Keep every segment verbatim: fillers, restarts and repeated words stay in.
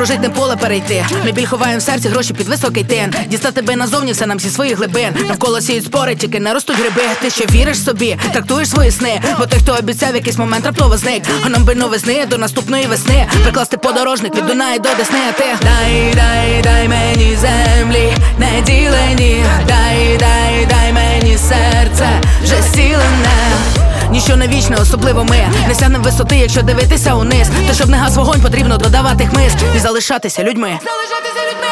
житне поле перейти. Ми біль ховаємо в серці, гроші під високий тен. Дістати тебе назовні, все нам зі своїх глибин. Навколо сіють спори, тільки не ростуть гриби. Ти ще віриш собі, трактуєш свої сни. Бо той, хто обіцяв, якийсь момент раптово зник. А нам би новизни до наступної весни. Прикласти подорожник від Дунаї до Десни, а ти дай, дай, дай мені землі не ділені. Дай, дай, дай мені серце вже сілене. Ніщо не вічне, особливо ми. Не сягнем висоти, якщо дивитися униз. Та щоб не гас вогонь, потрібно додавати хмиз і залишатися людьми. Залишатися людьми.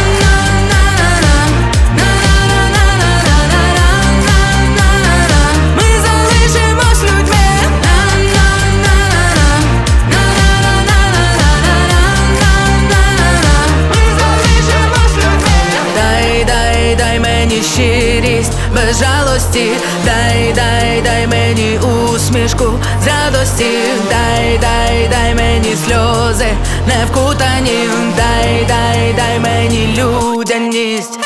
Ми залишимось людьми. Ми залишимось людьми. Дай, дай, дай мені щирість без жалості. Дай, дай, дай мені усмішку з радості. Дай, дай, дай мені сльози не вкутані. Дай, дай, дай мені людяність.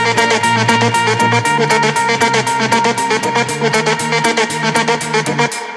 We'll be right back.